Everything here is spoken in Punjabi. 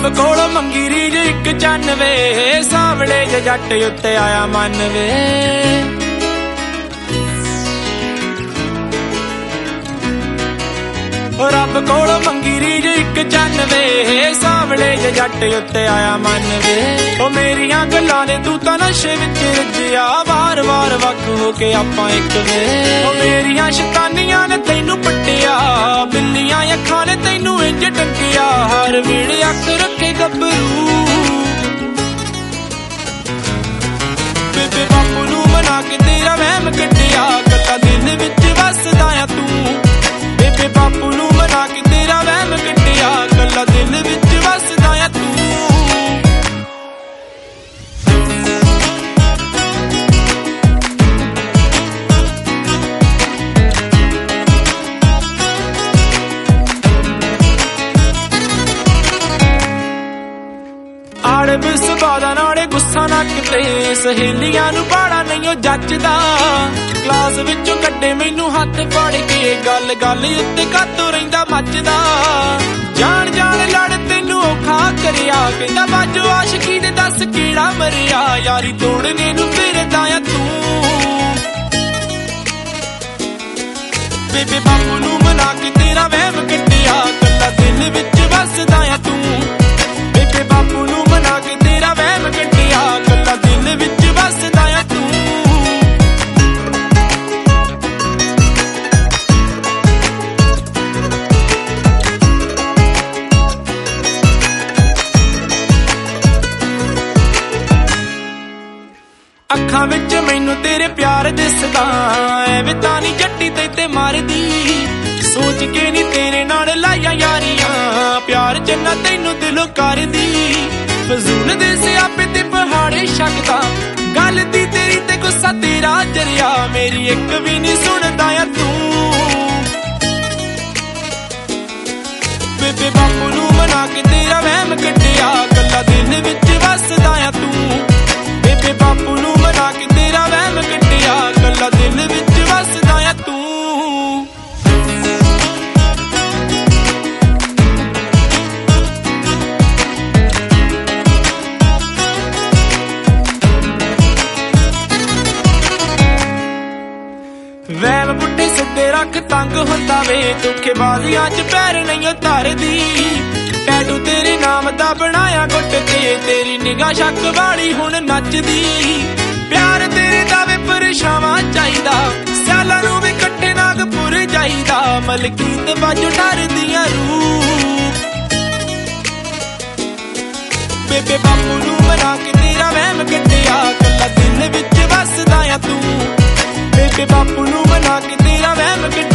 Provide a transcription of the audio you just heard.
ਰੱਬ ਕੋਲੋਂ ਮੰਗੀ ਰੀਝ 191 ਸਾਵਲੇ ਜੇ ਜੱਟ ਉੱਤੇ ਆਇਆ ਮਨ ਵੇ। ਰੱਬ ਕੋਲੋਂ ਮੰਗੀ ਰੀਝ 191 ਸਾਵਲੇ ਜੇ ਜੱਟ ਉੱਤੇ ਆਇਆ ਮਨ ਵੇ। ਉਹ ਮੇਰੀਆਂ ਗੱਲਾਂ ਨੇ ਤੂੰ ਤਾਂ ਨਸ਼ੇ ਵਿੱਚ ਰੱਜਿਆ, ਵਾਰ-ਵਾਰ ਵੱਖ ਹੋ ਕੇ ਆਪਾਂ ਇੱਕ ਵੇ। ਉਹ ਮੇਰੀਆਂ ਸ਼ੈਤਾਨੀਆਂ ਨੇ ਤੈਨੂੰ ਪੱਟਿਆ, ਬਿੱਲੀਆਂ ਅੱਖਾਂ ਨੇ ਤੈਨੂੰ ਇੰਜ ਟੰਕਿਆ, ਹਰ ਵੇਲੇ ਅੱਖ ਰੱਖੇ ਗੱਭਰੂ। ਬੇਬੇ ਬਾਪੂ ਨੂੰ ਮਨਾ ਕੇ ਤੇਰਾ ਵਹਿਮ ਕੱਢਿਆ, ਕੱਲਾ ਦਿਲ ਵਿੱਚ ਵੱਸਦਾ ਆ ਤੂੰ। ਬੇਬੇ ਬਾਪੂ ਨੂੰ ਮਨਾ ਕੇ ਤੇਰਾ ਵਹਿਮ ਕੱਢਿਆ, ਕੱਲਾ ਦਿਲ ਵਿੱਚ ਵੱਸਦਾ ਆ ਤੂੰ। ਆੜੇ ਬਿਸਬਾਦਾ ਨਾਲੇ ਗੁੱਸਾ ਨਾ ਕਿਤੇ, ਸਹੇਲੀਆਂ ਨੂੰ ਬਾੜਾ ਨਹੀਂ ਉਹ ਜੱਜਦਾ। ਕਲਾਸ ਵਿੱਚੋਂ ਕੱਢੇ ਮੈਨੂੰ ਹੱਥ ਫੜ ਕੇ, ਗੱਲ ਗੱਲ ਉੱਤੇ ਕਾਤੋਂ ਰਹਿੰਦਾ ਮੱਚਦਾ। ਜਾਣ ਜਾਣ ਲੜ ਤੈਨੂੰ ਔਖਾ ਕਰਿਆ, ਕਹਿੰਦਾ ਬਾਜੋ ਆਸ਼ਕੀ ਦੇ ਦੱਸ ਕਿਹੜਾ ਮਰਿਆ, ਯਾਰੀ ਤੋੜਨੇ ਨੂੰ ਫਿਰਦਾ ਆ ਤੂੰ। ਬੇਬੇ ਬਾਪੂ ਨੂੰ ਮਨਾ ਕੇ ਤੇਰਾ ਵਹਿਮ ਕੱਢਿਆ, ਕੱਲਾ ਦਿਲ ਵਿੱਚ ਵੱਸਦਾ ਆ ਤੂੰ। ਬੇਬੇ ਬਾਪੂ ਨੂੰ ਮਨਾ ਕੇ ਤੇਰਾ ਵਹਿਮ ਕੱਢਿਆ, ਕੱਲਾ ਦਿਲ ਵਿੱਚ ਵੱਸਦਾ ਆ ਤੂੰ। ਅੱਖਾਂ ਵਿੱਚ ਮੈਨੂੰ ਤੇਰੇ ਪਿਆਰ ਦਿਸਦਾ, ਐਵੇਂ ਤਾਂ ਨੀ ਜੱਟੀ ਤੇ ਮਾਰਦੀ। ਸੋਚ ਕੇ ਨੀ ਤੇਰੇ ਨਾਲ ਲਾਇਆ ਯਾਰੀਆਂ, ਪਿਆਰ ਜਿੰਨਾ ਤੈਨੂੰ ਦਿਲੋਂ ਕਰਦੀ। ਫਜ਼ੂਲ ਦੇ ਸਿਆਪੇ ਤੇ ਪਹਾੜੇ ਛੱਡਦਾ, ਗੱਲ ਦੀ ਤੇਰੀ ਤੇ ਗੁੱਸਾ ਤੇਰਾ ਜਰਿਆ, ਮੇਰੀ ਇੱਕ ਵੀ ਨੀ ਸੁਣਦਾ ਆ ਤੂੰ। ਬੇਬੇ ਬਾਪੂ ਨੂੰ ਮਨਾ ਕੇ ਤੇਰਾ ਵਹਿਮ ਕੱਢਿਆ, ਕੱਲਾ ਦਿਲ ਵਿੱਚ ਵੱਸਦਾ ਆ ਤੂੰ। ਬੇਬੇ ਬਾਪੂ ਨੂੰ ਮਨਾ ਕੇ ਤੇਰਾ ਵਹਿਮ ਕੱਢਿਆ, ਕੱਲਾ ਦਿਲ ਵਿੱਚ ਵੱਸਦਾ ਆ ਤੂੰ। ਵਹਿਮ ਪੁੱਠੇ ਸਿੱਧੇ ਰੱਖ ਤੰਗ ਹੁੰਦਾ ਵੇ, ਧੋਖੇਬਾਜ਼ੀਆਂ ਚ ਪੈਰ ਨਹੀਂ ਉਤਾਰਦੀ। ਟੈਟੂ ਤੇਰੇ ਨਾਮ ਦਾ ਬਣਾਇਆ ਗੁੱਟ ਤੇ, ਤੇਰੀ ਨਿਗਾਹ ਸ਼ੱਕ ਵਾਲੀ ਹੁਣ ਨੱਚਦੀ। ਪਿਆਰ ਤੇਰੇ ਦਾ ਵੇ ਪਰਛਾਵਾਂ ਚਾਹੀਦਾ, ਸਿਆਲਾਂ ਨੂੰ ਵੀ ਇਕੱਠੇ ਨਾਗਪੁਰ ਜਾਈਦਾ। ਮਲਕੀਤ ਬਾਜੂ ਡਰਦੀਆਂ ਰੂਹ, ਬੇਬੇ ਬਾਪੂ ਨੂੰ ਮਨਾ ਕੇ ਤੇਰਾ ਵਹਿਮ ਕੱਢਿਆ, ਕੱਲਾ ਦਿਲ ਵਿੱਚ ਵੱਸਦਾ ਆ ਤੂੰ। ਬੇਬੇ ਬਾਪੂ ਨੂੰ ਮਨਾ ਕੇ ਤੇਰਾ ਵਹਿਮ ਕੱਢਿਆ।